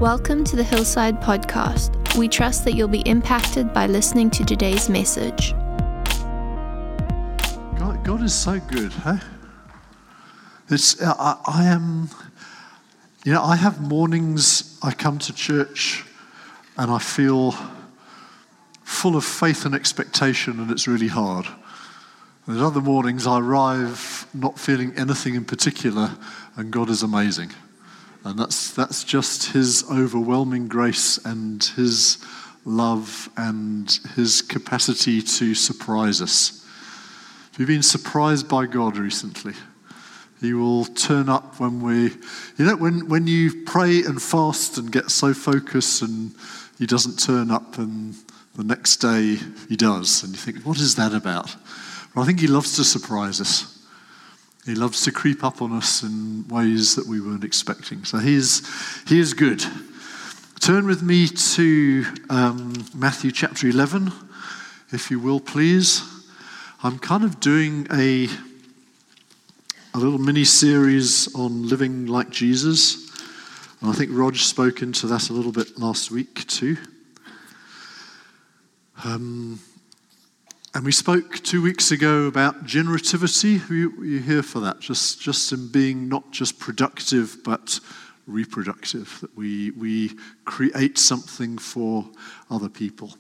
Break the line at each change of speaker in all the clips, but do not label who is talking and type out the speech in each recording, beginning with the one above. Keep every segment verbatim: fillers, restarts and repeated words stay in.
Welcome to the Hillside Podcast. We trust that you'll be impacted by listening to today's message.
God, God is so good, huh? It's I, I am, you know, I have mornings I come to church and I feel full of faith and expectation, and it's really hard. There's other mornings I arrive not feeling anything in particular, and God is amazing. And that's that's just His overwhelming grace and His love and His capacity to surprise us. Have you been surprised by God recently? He will turn up when we, you know, when, when you pray and fast and get so focused and He doesn't turn up, and the next day He does. And you think, what is that about? Well, I think He loves to surprise us. He loves to creep up on us in ways that we weren't expecting. So he is, he is good. Turn with me to um, Matthew chapter eleven, if you will, please. I'm kind of doing a, a little mini-series on living like Jesus. And I think Rog spoke into that a little bit last week too. Um... And we spoke two weeks ago about generativity. Were you, were you here for that? Just, just in being not just productive, but reproductive. That we we create something for other people.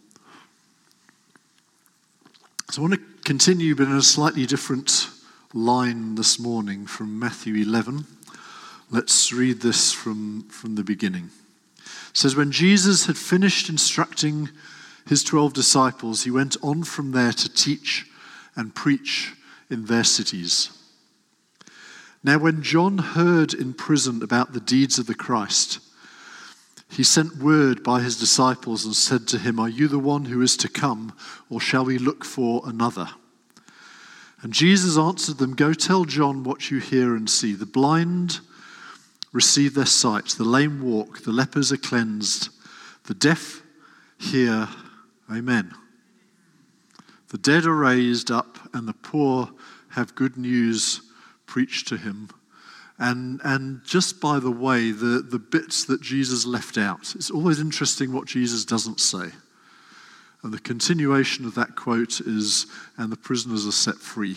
So I want to continue, but in a slightly different line this morning from Matthew eleven. Let's read this from, from the beginning. It says, when Jesus had finished instructing His twelve disciples, He went on from there to teach and preach in their cities. Now when John heard in prison about the deeds of the Christ, he sent word by his disciples and said to him, are you the one who is to come, or shall we look for another? And Jesus answered them, go tell John what you hear and see. The blind receive their sight, the lame walk, the lepers are cleansed, the deaf hear. Amen. The dead are raised up, and the poor have good news preached to him. And and just by the way, the, the bits that Jesus left out, it's always interesting what Jesus doesn't say. And the continuation of that quote is, and the prisoners are set free.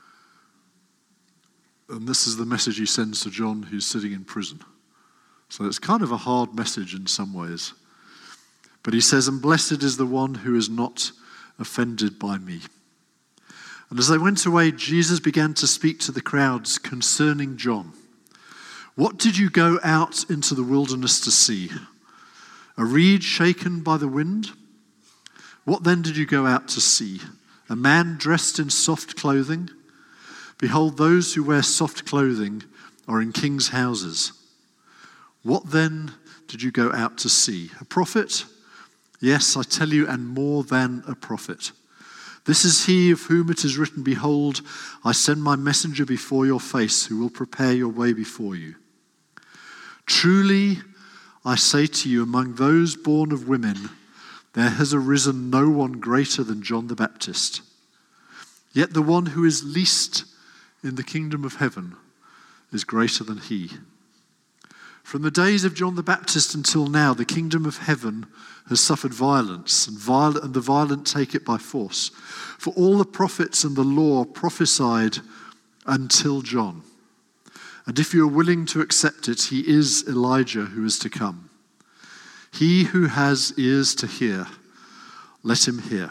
And this is the message He sends to John, who's sitting in prison. So it's kind of a hard message in some ways. But He says, and blessed is the one who is not offended by me. And as they went away, Jesus began to speak to the crowds concerning John. What did you go out into the wilderness to see? A reed shaken by the wind? What then did you go out to see? A man dressed in soft clothing? Behold, those who wear soft clothing are in kings' houses. What then did you go out to see? A prophet? Yes, I tell you, and more than a prophet. This is he of whom it is written, behold, I send my messenger before your face, who will prepare your way before you. Truly, I say to you, among those born of women, there has arisen no one greater than John the Baptist. Yet the one who is least in the kingdom of heaven is greater than he. From the days of John the Baptist until now, the kingdom of heaven has suffered violence, and, viol- and the violent take it by force. For all the prophets and the law prophesied until John. And if you are willing to accept it, he is Elijah who is to come. He who has ears to hear, let him hear.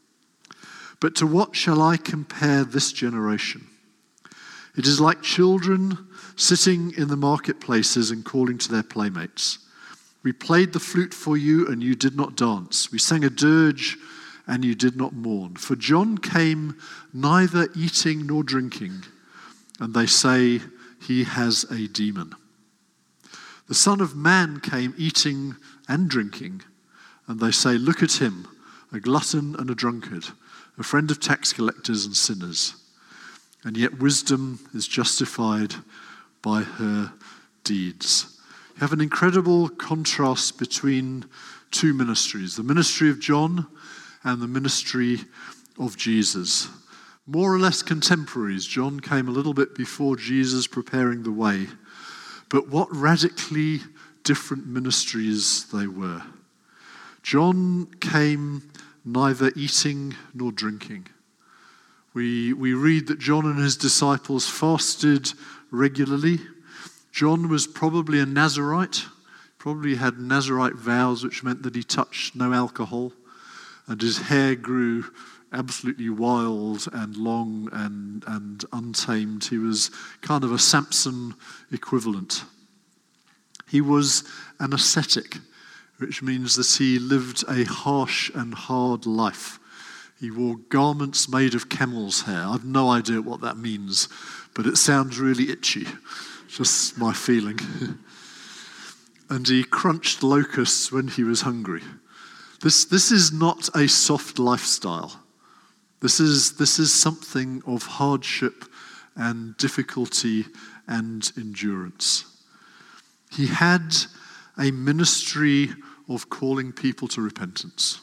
But to what shall I compare this generation? It is like children sitting in the marketplaces and calling to their playmates. We played the flute for you, and you did not dance. We sang a dirge, and you did not mourn. For John came neither eating nor drinking, and they say he has a demon. The Son of Man came eating and drinking, and they say, look at him, a glutton and a drunkard, a friend of tax collectors and sinners. And yet wisdom is justified by her deeds. You have an incredible contrast between two ministries, the ministry of John and the ministry of Jesus. More or less contemporaries. John came a little bit before Jesus, preparing the way. But what radically different ministries they were. John came neither eating nor drinking. We, we read that John and his disciples fasted regularly. John was probably a Nazirite, probably had Nazirite vows, which meant that he touched no alcohol, and his hair grew absolutely wild and long and, and untamed. He was kind of a Samson equivalent. He was an ascetic, which means that he lived a harsh and hard life. He wore garments made of camel's hair. I've no idea what that means, but it sounds really itchy. Just my feeling. And he crunched locusts when he was hungry. This, this is not a soft lifestyle. This is, this is something of hardship and difficulty and endurance. He had a ministry of calling people to repentance.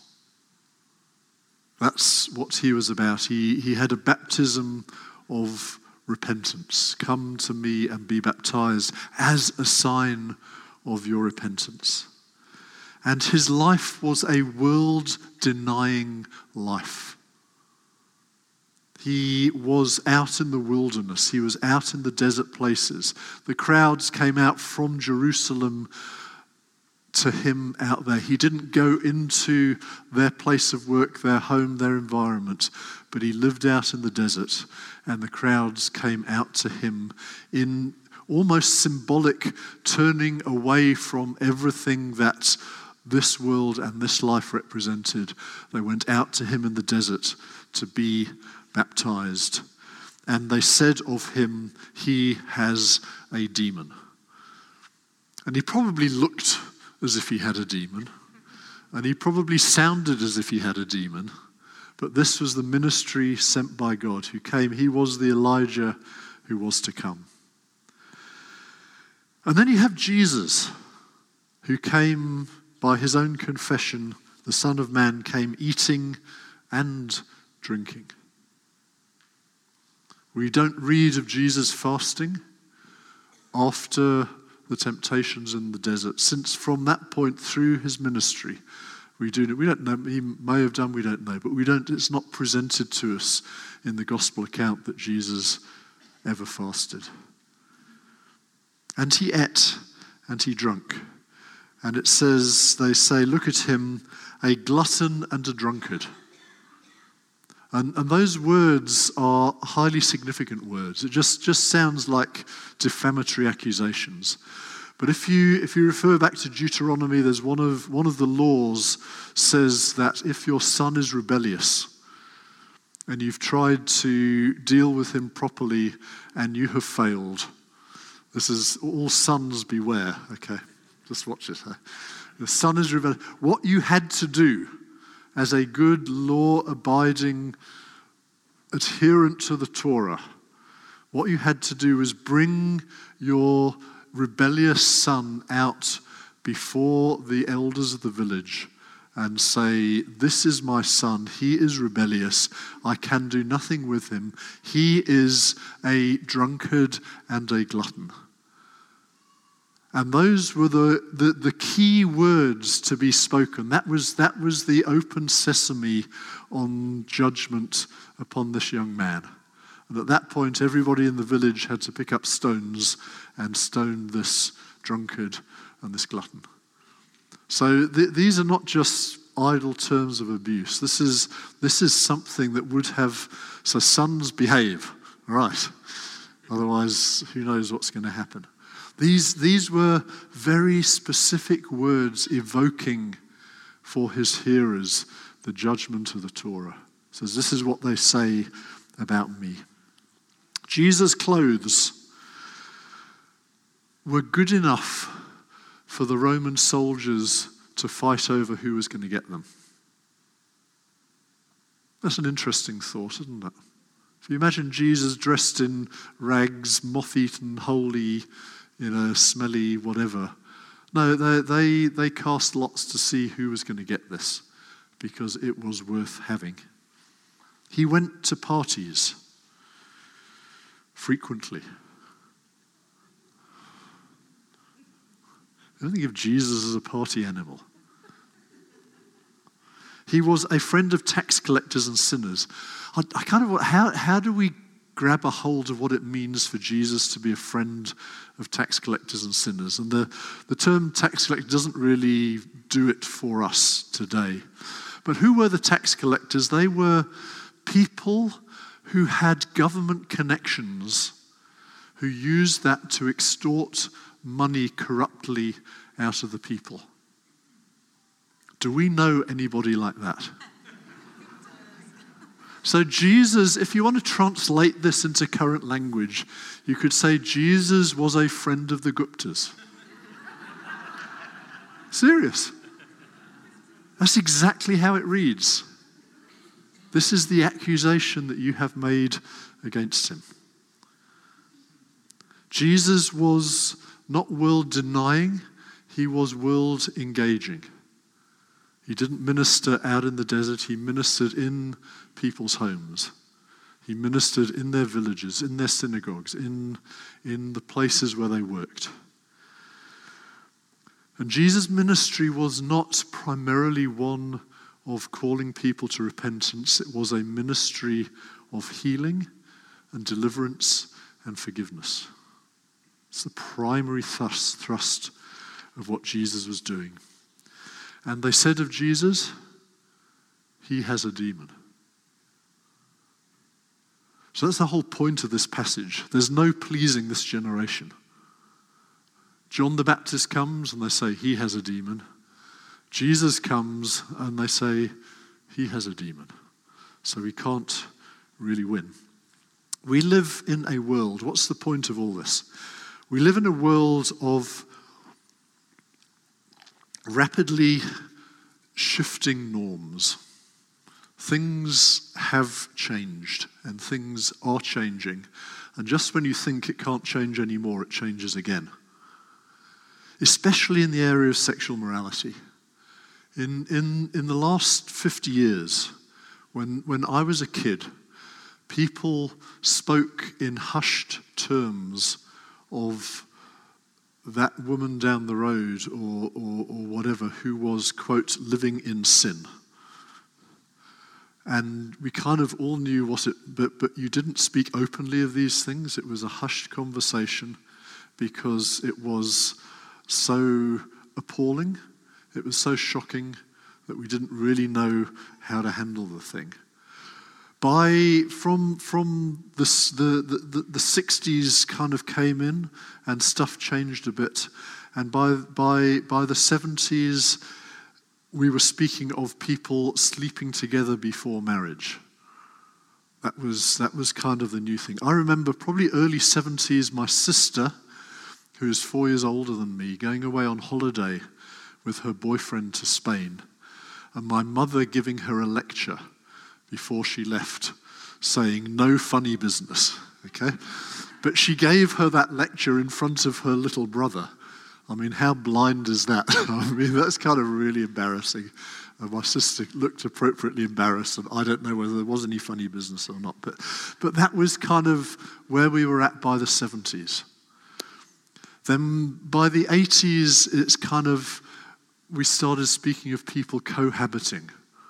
That's what he was about. He, he had a baptism of repentance. Come to me and be baptized as a sign of your repentance. And his life was a world-denying life. He was out in the wilderness. He was out in the desert places. The crowds came out from Jerusalem to him out there. He didn't go into their place of work, their home, their environment, but he lived out in the desert, and the crowds came out to him in almost symbolic turning away from everything that this world and this life represented. They went out to him in the desert to be baptized. And they said of him, he has a demon. And he probably looked as if he had a demon. And he probably sounded as if he had a demon. But this was the ministry sent by God who came. He was the Elijah who was to come. And then you have Jesus, who came by his own confession. The Son of Man came eating and drinking. We don't read of Jesus fasting after the temptations in the desert, since from that point through his ministry, we do we don't know, he may have done, we don't know, but we don't. It's not presented to us in the gospel account that Jesus ever fasted. And he ate and he drank, and it says, they say, look at him, a glutton and a drunkard. And, and those words are highly significant words. It just, just sounds like defamatory accusations. But if you if you refer back to Deuteronomy, there's one of one of the laws says that if your son is rebellious and you've tried to deal with him properly and you have failed, this is all sons beware. Okay, just watch it. Huh? The son is rebellious. What you had to do as a good law-abiding adherent to the Torah, what you had to do was bring your rebellious son out before the elders of the village and say, this is my son, he is rebellious, I can do nothing with him, he is a drunkard and a glutton. And those were the, the, the key words to be spoken. That was, that was the open sesame on judgment upon this young man. And at that point, everybody in the village had to pick up stones and stone this drunkard and this glutton. So th- these are not just idle terms of abuse. This is, this is something that would have, so sons behave, all right. Otherwise, who knows what's going to happen. These, these were very specific words evoking for his hearers the judgment of the Torah. It says, this is what they say about me. Jesus' clothes were good enough for the Roman soldiers to fight over who was going to get them. That's an interesting thought, isn't it? If you imagine Jesus dressed in rags, moth-eaten, holy, you know, smelly, whatever. No, they, they, they cast lots to see who was going to get this because it was worth having. He went to parties frequently. I don't think of Jesus as a party animal. He was a friend of tax collectors and sinners. I, I kind of, how, how do we grab a hold of what it means for Jesus to be a friend of tax collectors and sinners? And the, the term tax collector doesn't really do it for us today. But who were the tax collectors? They were people who had government connections, who used that to extort money corruptly out of the people. Do we know anybody like that? So Jesus, if you want to translate this into current language, you could say Jesus was a friend of the Guptas. Serious. That's exactly how it reads. This is the accusation that you have made against him. Jesus was not world denying, he was world engaging. He didn't minister out in the desert, he ministered in people's homes. He ministered in their villages, in their synagogues, in, in the places where they worked. And Jesus' ministry was not primarily one of calling people to repentance. It was a ministry of healing and deliverance and forgiveness. It's the primary thrust, thrust of what Jesus was doing. And they said of Jesus, he has a demon. So that's the whole point of this passage. There's no pleasing this generation. John the Baptist comes and they say, he has a demon. Jesus comes and they say, he has a demon. So we can't really win. We live in a world, what's the point of all this? We live in a world of rapidly shifting norms. Things have changed and things are changing. And just when you think it can't change anymore, it changes again. Especially in the area of sexual morality. In, in, in the last fifty years, when, when I was a kid, people spoke in hushed terms of that woman down the road or, or, or whatever who was, quote, living in sin. And we kind of all knew what it, but, but you didn't speak openly of these things. It was a hushed conversation because it was so appalling, it was so shocking that we didn't really know how to handle the thing. By from from this, the, the the sixties kind of came in and stuff changed a bit, and by by by the seventies we were speaking of people sleeping together before marriage. That was that was kind of the new thing. I remember probably early seventies, my sister, who is four years older than me, going away on holiday with her boyfriend to Spain, and my mother giving her a lecture before she left, saying, no funny business, okay? But she gave her that lecture in front of her little brother. I mean, how blind is that? I mean, that's kind of really embarrassing. And my sister looked appropriately embarrassed, and I don't know whether there was any funny business or not, but, but that was kind of where we were at by the seventies. Then by the eighties, it's kind of, we started speaking of people cohabiting.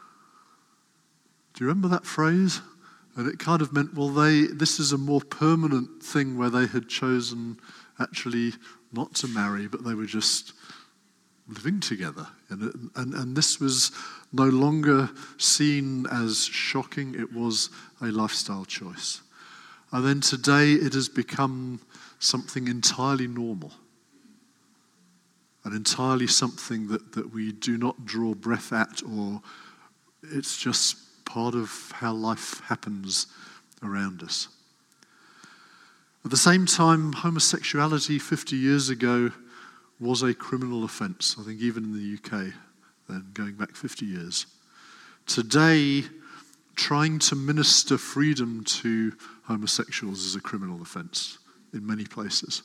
Do you remember that phrase? And it kind of meant, well, they this is a more permanent thing where they had chosen actually not to marry, but they were just living together. And, and, and this was no longer seen as shocking. It was a lifestyle choice. And then today it has become something entirely normal. And entirely something that, that we do not draw breath at, or it's just part of how life happens around us. At the same time, homosexuality fifty years ago was a criminal offence, I think even in the U K, then going back fifty years. Today, trying to minister freedom to homosexuals is a criminal offence in many places.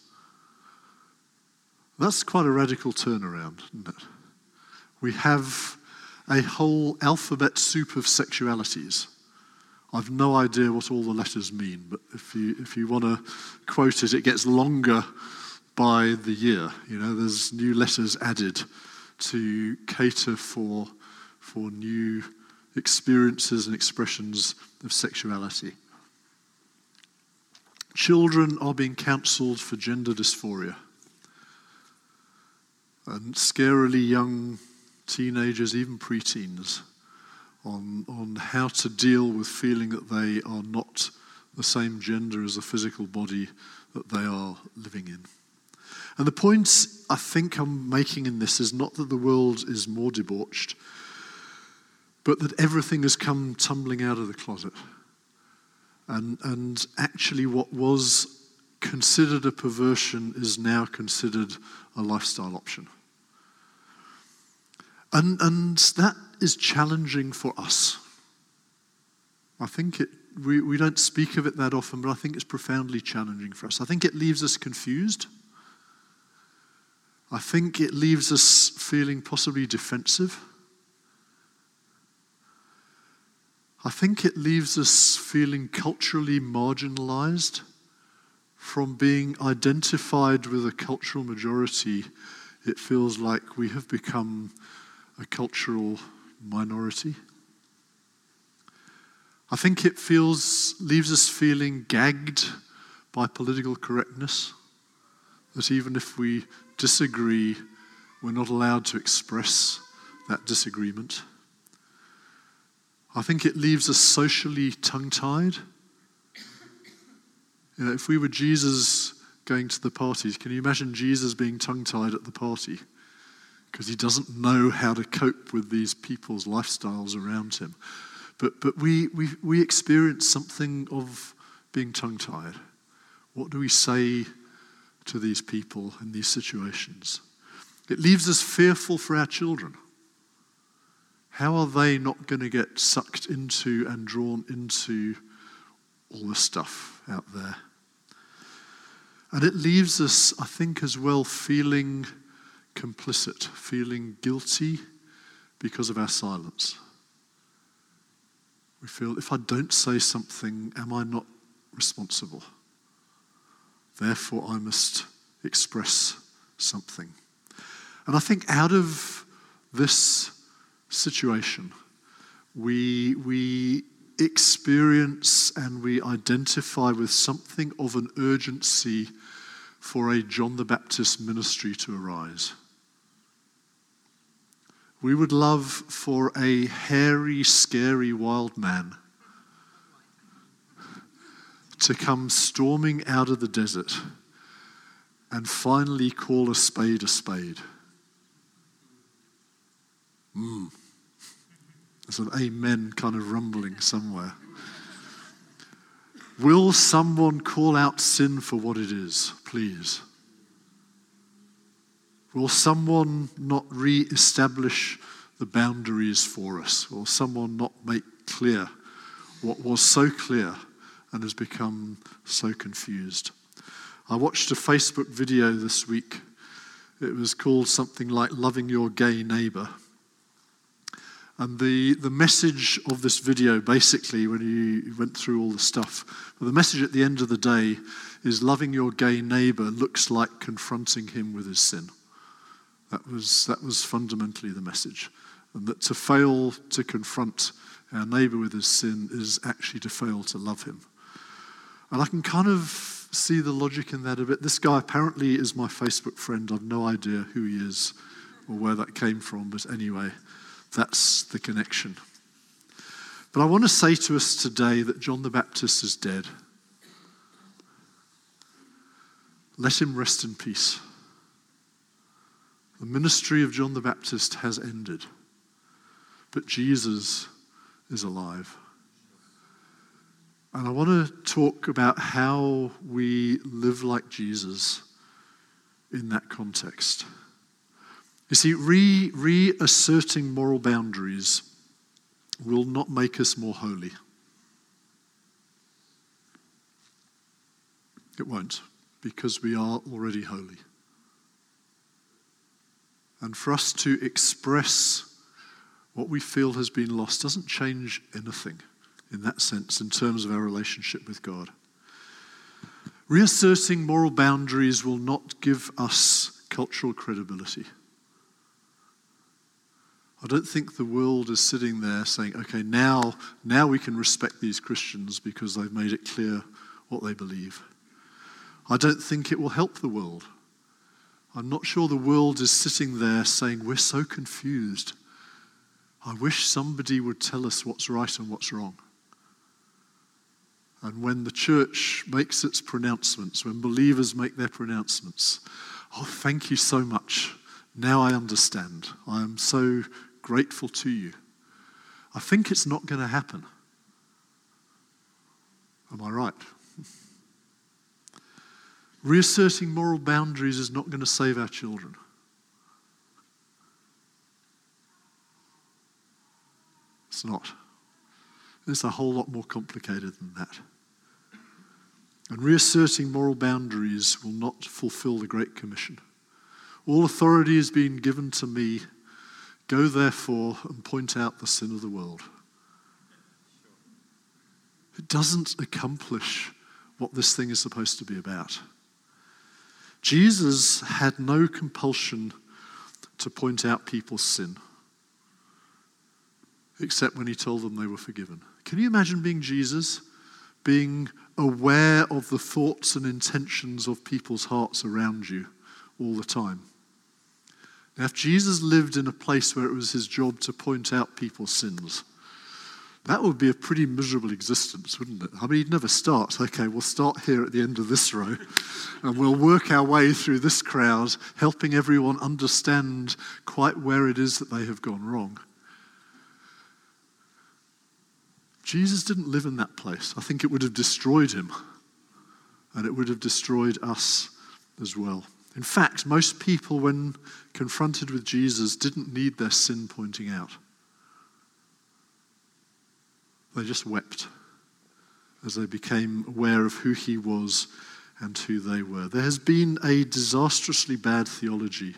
That's quite a radical turnaround, isn't it? We have a whole alphabet soup of sexualities. I've no idea what all the letters mean, but if you if you want to quote it, it gets longer by the year. You know, there's new letters added to cater for, for new experiences and expressions of sexuality. Children are being counselled for gender dysphoria. And scarily young teenagers, even preteens, on, on how to deal with feeling that they are not the same gender as the physical body that they are living in. And the point I think I'm making in this is not that the world is more debauched, but that everything has come tumbling out of the closet. And, and actually what was considered a perversion is now considered a lifestyle option. And, and that is challenging for us. I think it, we, we don't speak of it that often, but I think it's profoundly challenging for us. I think it leaves us confused. I think it leaves us feeling possibly defensive. I think it leaves us feeling culturally marginalized from being identified with a cultural majority. It feels like we have become a cultural minority. I think it feels leaves us feeling gagged by political correctness, that even if we disagree, we're not allowed to express that disagreement. I think it leaves us socially tongue-tied. You know, if we were Jesus going to the parties, can you imagine Jesus being tongue-tied at the party? Because he doesn't know how to cope with these people's lifestyles around him. But but we we we experience something of being tongue-tied. What do we say to these people in these situations? It leaves us fearful for our children. How are they not going to get sucked into and drawn into all the stuff out there? And it leaves us, I think, as well, feeling complicit, feeling guilty because of our silence. We feel, if I don't say something, am I not responsible? Therefore, I must express something. And I think out of this situation, we, we experience and we identify with something of an urgency for a John the Baptist ministry to arise. We would love for a hairy, scary, wild man to come storming out of the desert and finally call a spade a spade. Mm. There's an amen kind of rumbling somewhere. Will someone call out sin for what it is, please? Will someone not re-establish the boundaries for us? Will someone not make clear what was so clear and has become so confused? I watched a Facebook video this week. It was called something like Loving Your Gay Neighbor. And the, the message of this video, basically, when you went through all the stuff, the message at the end of the day is loving your gay neighbor looks like confronting him with his sin. That was, that was fundamentally the message. And that to fail to confront our neighbor with his sin is actually to fail to love him. And I can kind of see the logic in that a bit. This guy apparently is my Facebook friend. I've no idea who he is or where that came from, but anyway, that's the connection. But I want to say to us today that John the Baptist is dead. Let him rest in peace. The ministry of John the Baptist has ended, but Jesus is alive. And I want to talk about how we live like Jesus in that context. You see, re, reasserting moral boundaries will not make us more holy. It won't, because we are already holy. And for us to express what we feel has been lost doesn't change anything in that sense in terms of our relationship with God. Reasserting moral boundaries will not give us cultural credibility. I don't think the world is sitting there saying, okay, now, now we can respect these Christians because they've made it clear what they believe. I don't think it will help the world. I'm not sure the world is sitting there saying, we're so confused. I wish somebody would tell us what's right and what's wrong. And when the church makes its pronouncements, when believers make their pronouncements, oh, thank you so much. Now I understand. I am so grateful to you. I think it's not going to happen. Am I right? Reasserting moral boundaries is not going to save our children. It's not. It's a whole lot more complicated than that. And reasserting moral boundaries will not fulfill the Great Commission. All authority has been given to me. Go therefore and point out the sin of the world. It doesn't accomplish what this thing is supposed to be about. Jesus had no compulsion to point out people's sin, except when he told them they were forgiven. Can you imagine being Jesus, being aware of the thoughts and intentions of people's hearts around you all the time? Now, if Jesus lived in a place where it was his job to point out people's sins, that would be a pretty miserable existence, wouldn't it? I mean, he'd never start. Okay, we'll start here at the end of this row, and we'll work our way through this crowd, helping everyone understand quite where it is that they have gone wrong. Jesus didn't live in that place. I think it would have destroyed him, and it would have destroyed us as well. In fact, most people, when confronted with Jesus, didn't need their sin pointing out. They just wept as they became aware of who he was and who they were. There has been a disastrously bad theology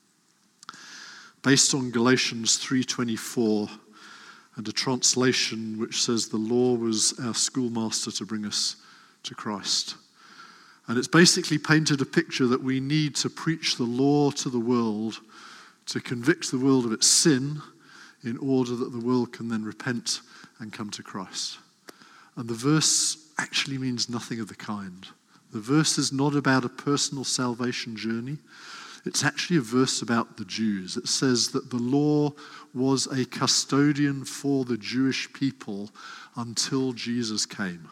based on Galatians three twenty-four and a translation which says the law was our schoolmaster to bring us to Christ. And it's basically painted a picture that we need to preach the law to the world to convict the world of its sin in order that the world can then repent and come to Christ. And the verse actually means nothing of the kind. The verse is not about a personal salvation journey. It's actually a verse about the Jews. It says that the law was a custodian for the Jewish people until Jesus came.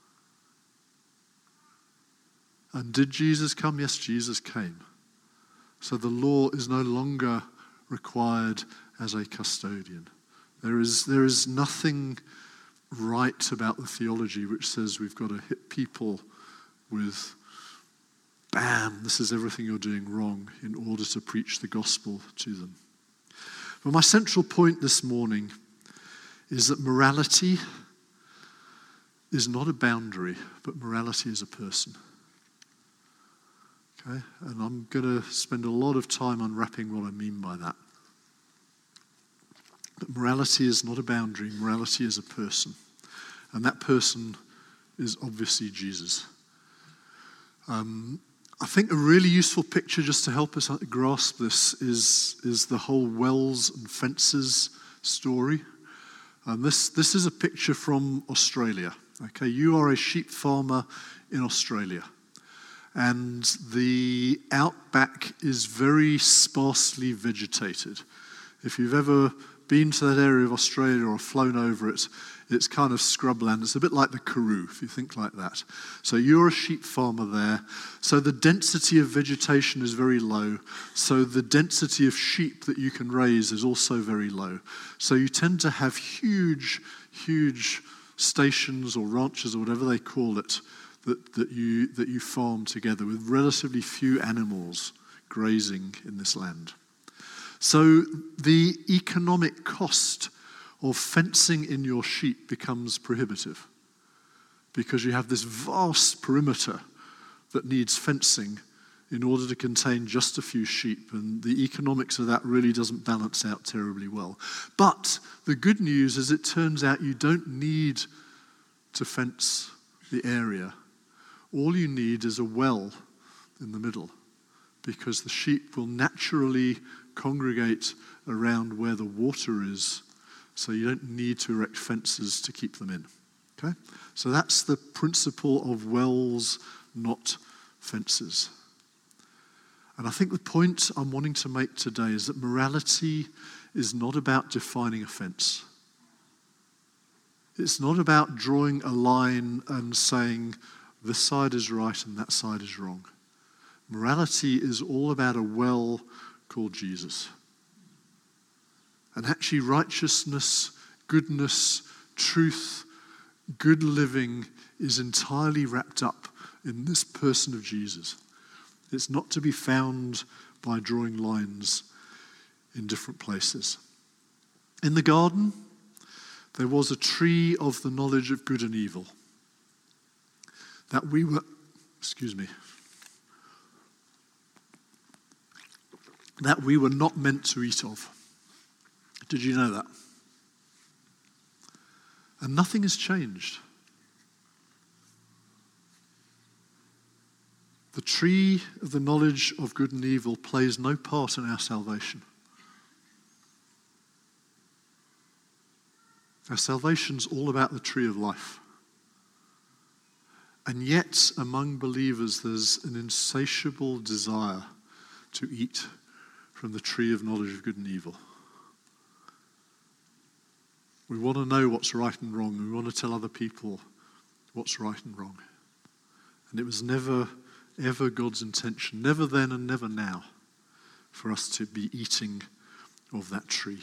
And did Jesus come? Yes, Jesus came. So the law is no longer required as a custodian. There is, there is nothing right about the theology which says we've got to hit people with, bam, this is everything you're doing wrong in order to preach the gospel to them. But my central point this morning is that morality is not a boundary, but morality is a person. Okay, and I'm going to spend a lot of time unwrapping what I mean by that. But morality is not a boundary, morality is a person. And that person is obviously Jesus. Um, I think a really useful picture just to help us grasp this is, is the whole wells and fences story. And this, this is a picture from Australia. Okay, you are a sheep farmer in Australia. And the outback is very sparsely vegetated. If you've ever been to that area of Australia or flown over it, it's kind of scrubland. It's a bit like the Karoo, if you think like that. So you're a sheep farmer there. So the density of vegetation is very low. So the density of sheep that you can raise is also very low. So you tend to have huge, huge stations or ranches or whatever they call it that, that you that you farm together with relatively few animals grazing in this land. So the economic cost of fencing in your sheep becomes prohibitive because you have this vast perimeter that needs fencing in order to contain just a few sheep, and the economics of that really doesn't balance out terribly well. But the good news is it turns out you don't need to fence the area. All you need is a well in the middle, because the sheep will naturally congregate around where the water is, so you don't need to erect fences to keep them in. Okay? So that's the principle of wells, not fences. And I think the point I'm wanting to make today is that morality is not about defining a fence. It's not about drawing a line and saying this side is right and that side is wrong. Morality is all about a well called Jesus. And actually righteousness, goodness, truth, good living is entirely wrapped up in this person of Jesus. It's not to be found by drawing lines in different places. In the garden, there was a tree of the knowledge of good and evil that we were, excuse me, that we were not meant to eat of. Did you know that? And nothing has changed. The tree of the knowledge of good and evil plays no part in our salvation. Our salvation's all about the tree of life. And yet, among believers, there's an insatiable desire to eat from the tree of knowledge of good and evil. We want to know what's right and wrong. We want to tell other people what's right and wrong. And it was never, ever God's intention, never then and never now, for us to be eating of that tree.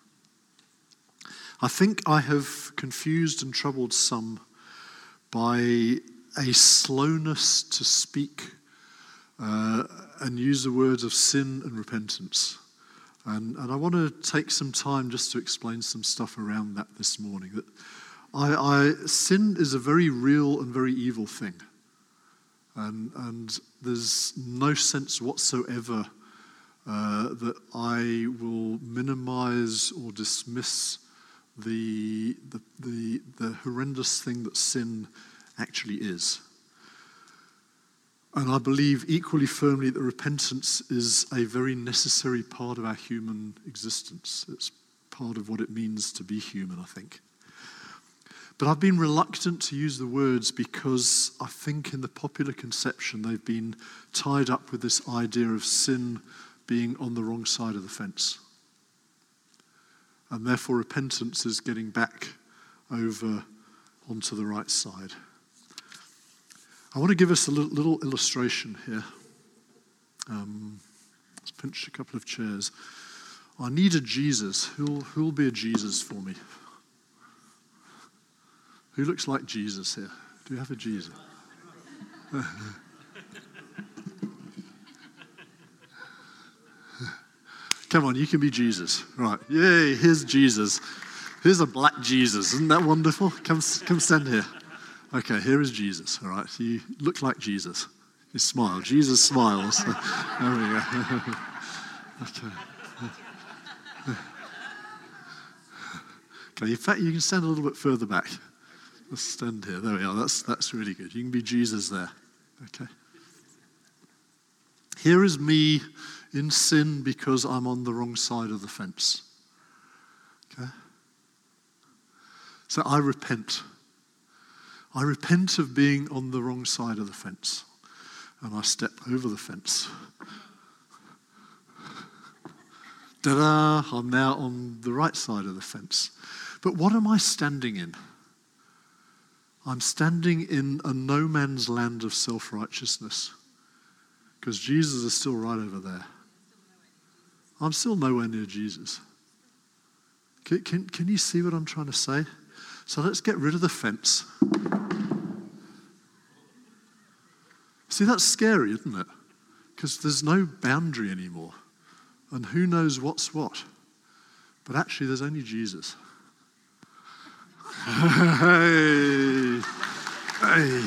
I think I have confused and troubled some by a slowness to speak uh, and use the words of sin and repentance. And, and I want to take some time just to explain some stuff around that this morning. That I, I, sin is a very real and very evil thing. And, and there's no sense whatsoever uh, that I will minimize or dismiss the, the, the, the horrendous thing that sin actually is. And I believe equally firmly that repentance is a very necessary part of our human existence. It's part of what it means to be human, I think. But I've been reluctant to use the words because I think in the popular conception they've been tied up with this idea of sin being on the wrong side of the fence. And therefore repentance is getting back over onto the right side. I want to give us a little, little illustration here. Um, let's pinch a couple of chairs. I need a Jesus. Who'll, who'll be a Jesus for me? Who looks like Jesus here? Do you have a Jesus? Come on, you can be Jesus. Right. Yay, here's Jesus. Here's a black Jesus. Isn't that wonderful? Come, come stand here. Okay, here is Jesus. All right, you look like Jesus. You smile. Jesus smiles. There we go. Okay. Okay, in fact, you can stand a little bit further back. Let's stand here. There we are. That's, that's really good. You can be Jesus there. Okay. Here is me in sin because I'm on the wrong side of the fence. Okay? So I repent. I repent of being on the wrong side of the fence. And I step over the fence. Ta-da! I'm now on the right side of the fence. But what am I standing in? I'm standing in a no man's land of self-righteousness. Because Jesus is still right over there. I'm still nowhere near Jesus. Can, can, can you see what I'm trying to say? So let's get rid of the fence. See, that's scary, isn't it? Because there's no boundary anymore. And who knows what's what? But actually, there's only Jesus. Hey! Hey!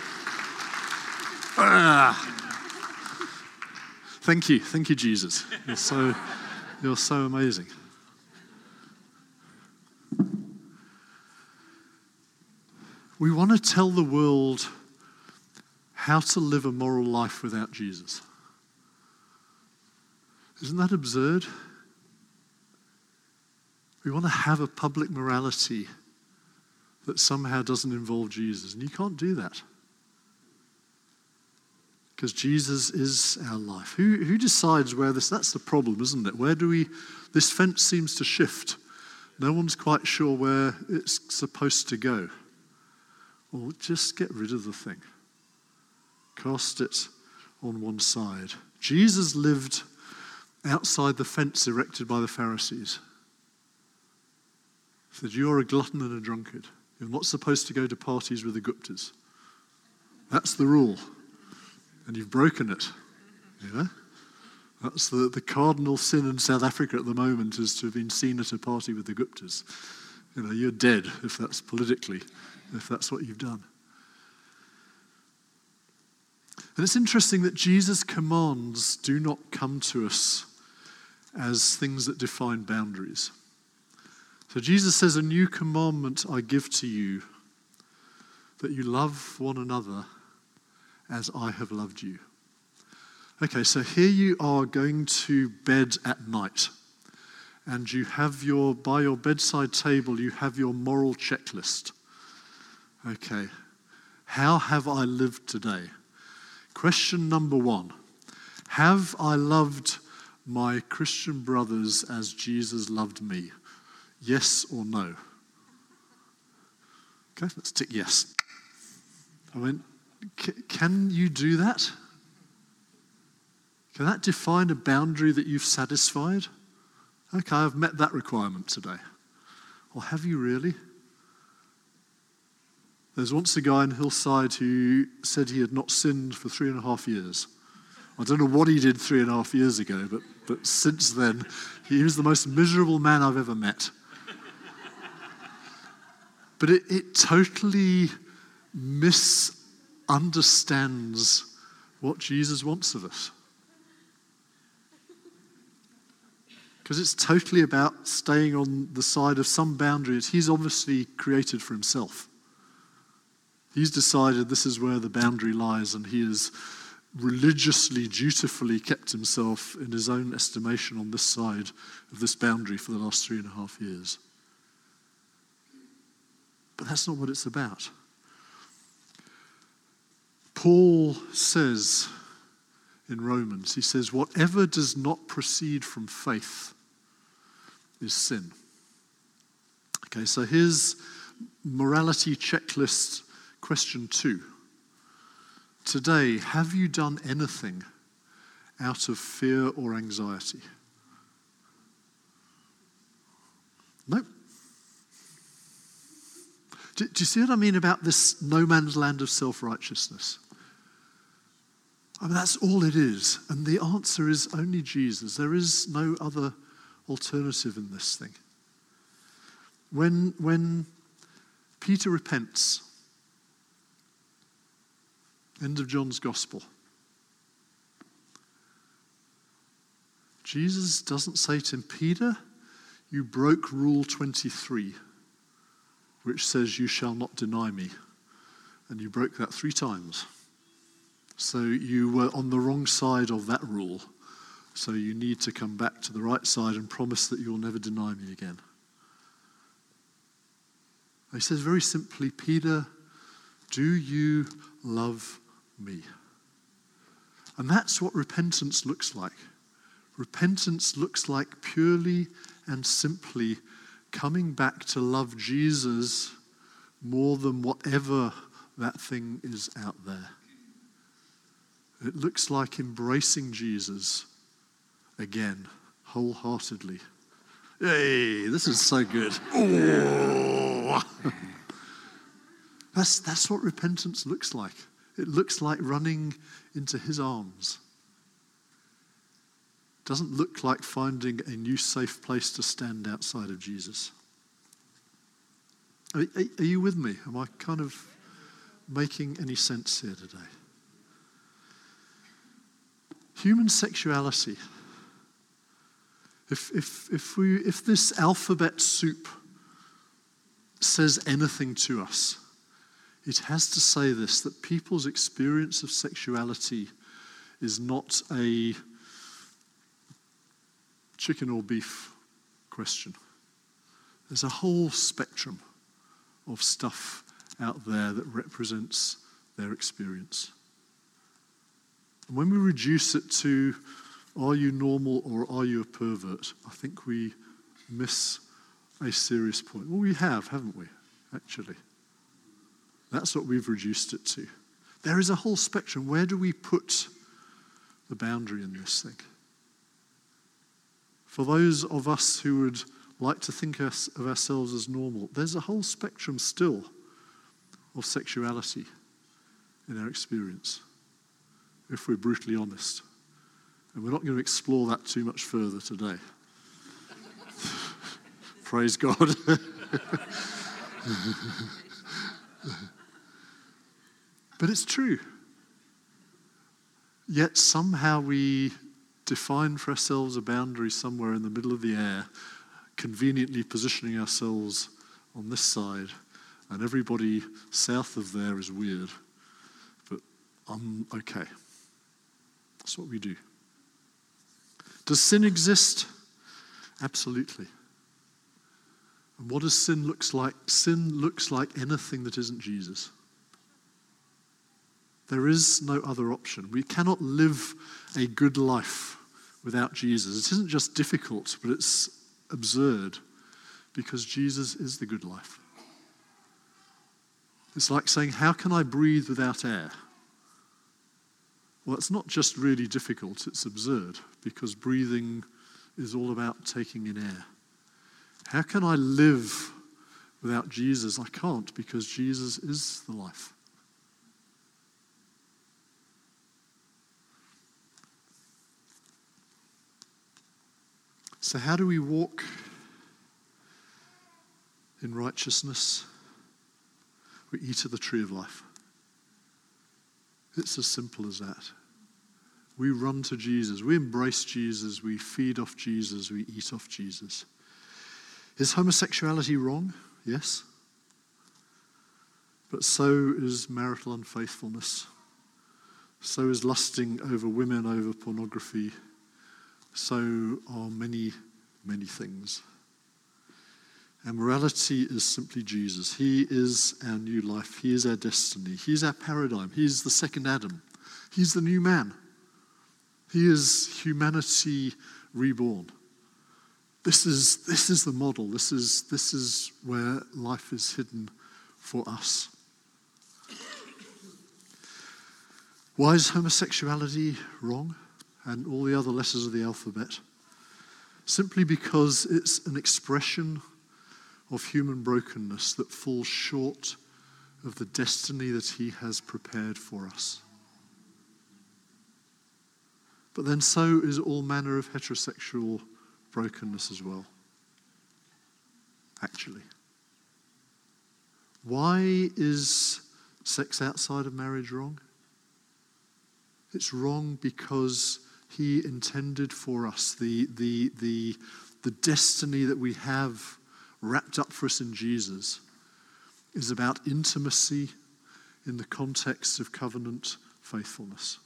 Ah. Thank you. Thank you, Jesus. You're so, you're so amazing. We want to tell the world how to live a moral life without Jesus. Isn't that absurd? We want to have a public morality that somehow doesn't involve Jesus, and you can't do that. Because Jesus is our life. Who, who decides where this, that's the problem, isn't it? Where do we, this fence seems to shift. No one's quite sure where it's supposed to go. Well, just get rid of the thing. Cast it on one side. Jesus lived outside the fence erected by the Pharisees. He said, you're a glutton and a drunkard. You're not supposed to go to parties with the Guptas. That's the rule. And you've broken it. You know? That's the, the cardinal sin in South Africa at the moment, is to have been seen at a party with the Guptas. You know, you're dead if that's politically, if that's what you've done. And it's interesting that Jesus' commands do not come to us as things that define boundaries. So Jesus says, a new commandment I give to you, that you love one another as I have loved you. Okay, so here you are going to bed at night, and you have your, by your bedside table, you have your moral checklist. Okay, how have I lived today? Question number one, have I loved my Christian brothers as Jesus loved me? Yes or no? Okay, let's tick yes. I mean, c- can you do that? Can that define a boundary that you've satisfied? Okay, I've met that requirement today. Or have you really? There's once a guy in Hillside who said he had not sinned for three and a half years. I don't know what he did three and a half years ago, but, but since then, he was the most miserable man I've ever met. But it, it totally misunderstands what Jesus wants of us. Because it's totally about staying on the side of some boundaries he's obviously created for himself. He's decided this is where the boundary lies, and he has religiously, dutifully kept himself in his own estimation on this side of this boundary for the last three and a half years. But that's not what it's about. Paul says in Romans, he says, whatever does not proceed from faith is sin. Okay, so here's morality checklist question two. Today, have you done anything out of fear or anxiety? Nope. Do, do you see what I mean about this no man's land of self-righteousness? I mean, that's all it is. And the answer is only Jesus. There is no other alternative in this thing. When, when Peter repents, end of John's Gospel, Jesus doesn't say to him, Peter, you broke rule twenty-three, which says you shall not deny me. And you broke that three times. So you were on the wrong side of that rule. So you need to come back to the right side and promise that you'll never deny me again. He says very simply, Peter, do you love me? And that's what repentance looks like. Repentance looks like purely and simply coming back to love Jesus more than whatever that thing is out there. It looks like embracing Jesus again, wholeheartedly. Yay, this is so good. Oh. That's, that's what repentance looks like. It looks like running into his arms. It doesn't look like finding a new safe place to stand outside of Jesus. Are, are you with me? Am I kind of making any sense here today? Human sexuality. If if if we if this alphabet soup says anything to us, it has to say this, that people's experience of sexuality is not a chicken or beef question. There's a whole spectrum of stuff out there that represents their experience. And when we reduce it to, are you normal or are you a pervert, I think we miss a serious point. Well, we have, haven't we, actually? That's what we've reduced it to. There is a whole spectrum. Where do we put the boundary in this thing? For those of us who would like to think of ourselves as normal, there's a whole spectrum still of sexuality in our experience, if we're brutally honest. And we're not going to explore that too much further today. Praise God. But it's true. Yet somehow we define for ourselves a boundary somewhere in the middle of the air, conveniently positioning ourselves on this side, and everybody south of there is weird. But I'm okay. That's what we do. Does sin exist? Absolutely. And what does sin look like? Sin looks like anything that isn't Jesus. There is no other option. We cannot live a good life without Jesus. It isn't just difficult, but it's absurd, because Jesus is the good life. It's like saying, how can I breathe without air? Well, it's not just really difficult, it's absurd, because breathing is all about taking in air. How can I live without Jesus? I can't, because Jesus is the life. So how do we walk in righteousness? We eat of the tree of life. It's as simple as that. We run to Jesus. We embrace Jesus. We feed off Jesus. We eat off Jesus. Is homosexuality wrong? Yes. But so is marital unfaithfulness. So is lusting over women, over pornography. So are many, many things. And morality is simply Jesus. He is our new life. He is our destiny. He is our paradigm. He is the second Adam. He's the new man. He is humanity reborn. This is, this is the model. This is, this is where life is hidden for us. Why is homosexuality wrong? And all the other letters of the alphabet? Simply because it's an expression of human brokenness that falls short of the destiny that he has prepared for us. But then so is all manner of heterosexual brokenness as well, actually. Why is sex outside of marriage wrong? It's wrong because he intended for us the, the, the, the destiny that we have wrapped up for us in Jesus is about intimacy in the context of covenant faithfulness.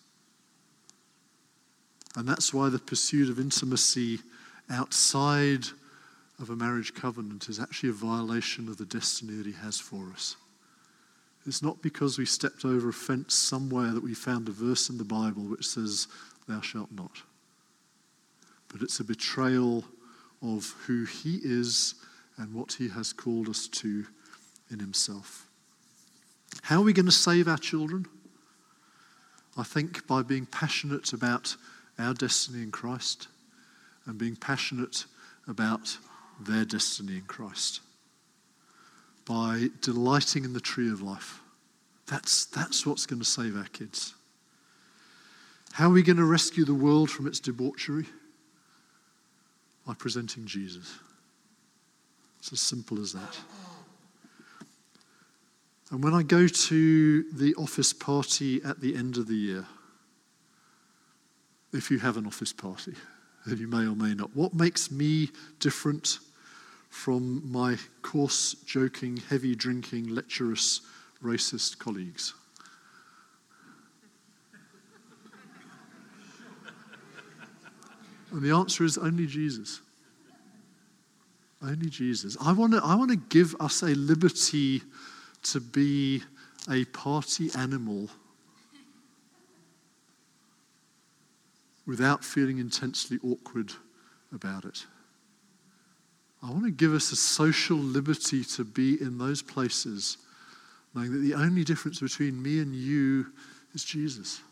And that's why the pursuit of intimacy outside of a marriage covenant is actually a violation of the destiny that he has for us. It's not because we stepped over a fence somewhere that we found a verse in the Bible which says, thou shalt not. But it's a betrayal of who he is and what he has called us to in himself. How are we going to save our children? I think by being passionate about our destiny in Christ and being passionate about their destiny in Christ. By delighting in the tree of life. That's, that's what's going to save our kids. How are we going to rescue the world from its debauchery? By presenting Jesus. It's as simple as that. And when I go to the office party at the end of the year, if you have an office party, and you may or may not, what makes me different from my coarse, joking, heavy drinking, lecherous racist colleagues? And the answer is only Jesus. Only Jesus. I want to I want to give us a liberty to be a party animal without feeling intensely awkward about it. I want to give us a social liberty to be in those places, knowing that the only difference between me and you is Jesus.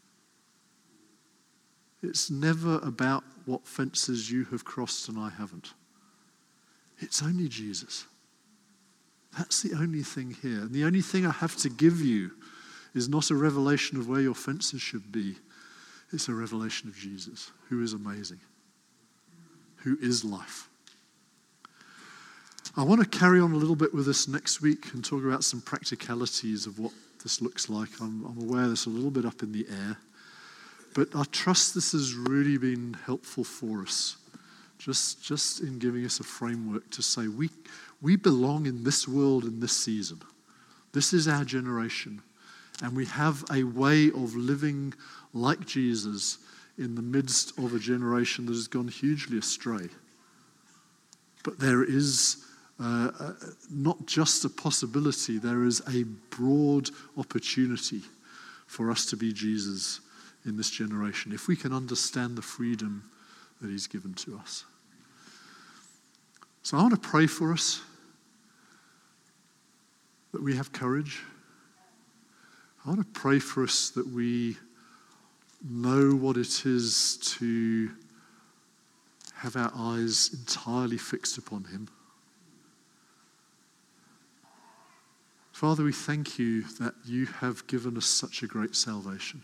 It's never about what fences you have crossed and I haven't. It's only Jesus. That's the only thing here. And the only thing I have to give you is not a revelation of where your fences should be. It's a revelation of Jesus, who is amazing, who is life. I want to carry on a little bit with this next week and talk about some practicalities of what this looks like. I'm, I'm aware there's a little bit up in the air, but I trust this has really been helpful for us, just, just in giving us a framework to say we, we belong in this world in this season. This is our generation, and we have a way of living like Jesus in the midst of a generation that has gone hugely astray. But there is Uh, uh, not just a possibility, there is a broad opportunity for us to be Jesus in this generation, if we can understand the freedom that he's given to us. So I want to pray for us, that we have courage. I want to pray for us that we know what it is to have our eyes entirely fixed upon him. Father, we thank you that you have given us such a great salvation.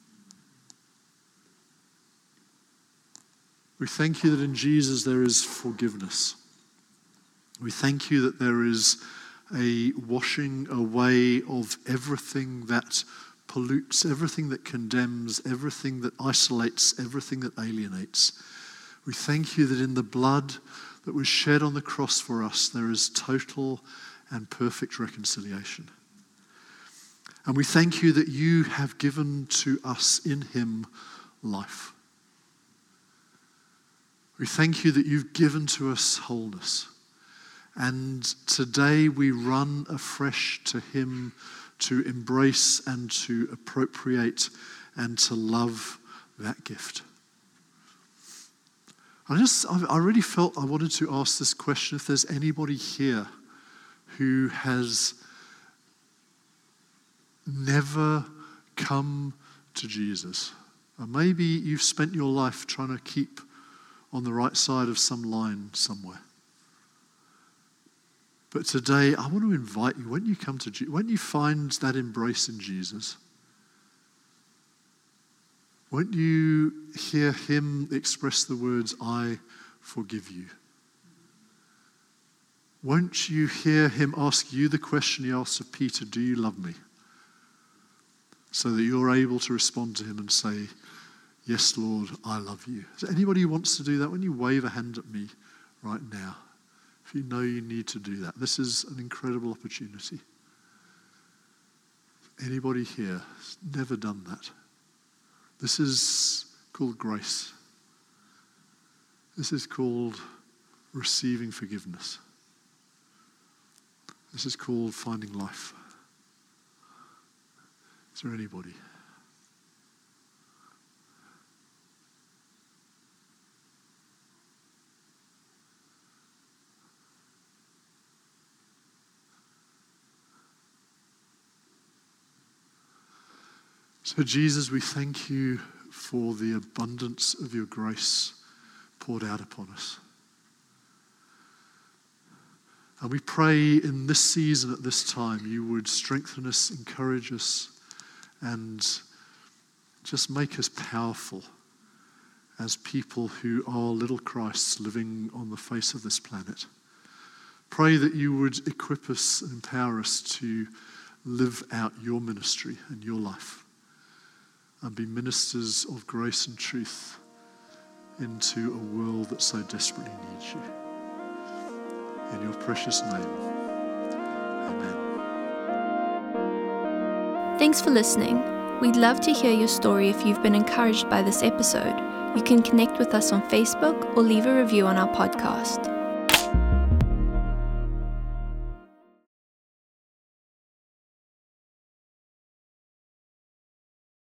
We thank you that in Jesus there is forgiveness. We thank you that there is a washing away of everything that pollutes, everything that condemns, everything that isolates, everything that alienates. We thank you that in the blood that was shed on the cross for us, there is total and perfect reconciliation. And we thank you that you have given to us in him life. We thank you that you've given to us wholeness. And today we run afresh to him to embrace and to appropriate and to love that gift. I just, I really felt I wanted to ask this question, if there's anybody here who has never come to Jesus. Or maybe you've spent your life trying to keep on the right side of some line somewhere. But today, I want to invite you, when you come to Jesus, when you find that embrace in Jesus, won't you hear him express the words, I forgive you? Won't you hear him ask you the question he asked of Peter, do you love me? So that you're able to respond to him and say, yes, Lord, I love you. Is there anybody who wants to do that? When you wave a hand at me right now, if you know you need to do that, this is an incredible opportunity. Anybody here has never done that? This is called grace. This is called receiving forgiveness. This is called finding life. Is there anybody? So Jesus, we thank you for the abundance of your grace poured out upon us. And we pray in this season, at this time, you would strengthen us, encourage us, and just make us powerful as people who are little Christs living on the face of this planet. Pray that you would equip us and empower us to live out your ministry and your life and be ministers of grace and truth into a world that so desperately needs you. In your precious name, amen.
Thanks for listening. We'd love to hear your story if you've been encouraged by this episode. You can connect with us on Facebook or leave a review on our podcast.